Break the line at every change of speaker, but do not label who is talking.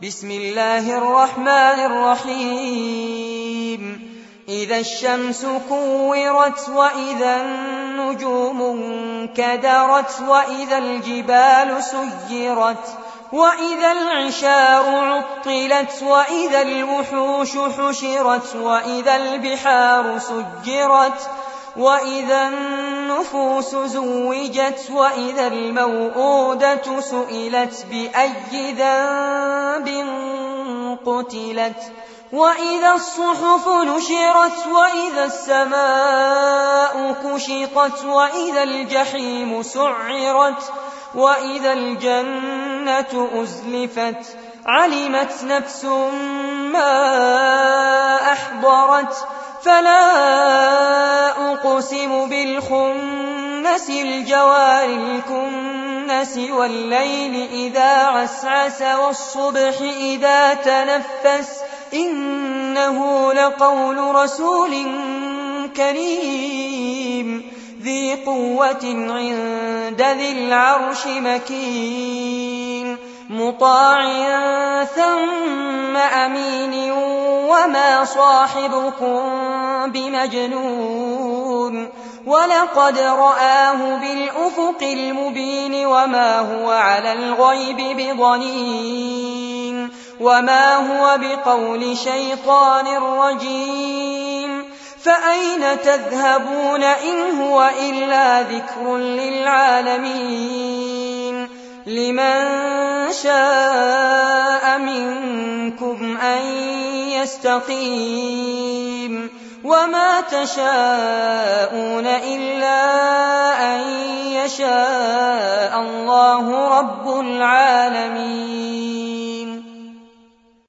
بسم الله الرحمن الرحيم إذا الشمس كورت وإذا النجوم انكدرت وإذا الجبال سيرت وإذا العشار عطلت وإذا الوحوش حشرت وإذا البحار سجرت وإذا النفوس زوجت وإذا الموءودة سئلت بأي ذنب قتلت وإذا الصحف نشرت وإذا السماء كشطت وإذا الجحيم سعرت وإذا الجنة أزلفت علمت نفس ما أحضرت فلا أقسم بالخنس الجوار الكنس والليل إذا عسعس والصبح إذا تنفس إنه لقول رسول كريم ذي قوة عند ذي العرش مكين مطاع ثم أمين وما صاحبكم بمجنون ولقد رآه بالأفق المبين وما هو على الغيب بضنين وما هو بقول شيطان رجيم فأين تذهبون إن هو إلا ذكر للعالمين لمن شاء منكم أن يستقيم وما تشاءون إلا أن يشاء الله رب العالمين.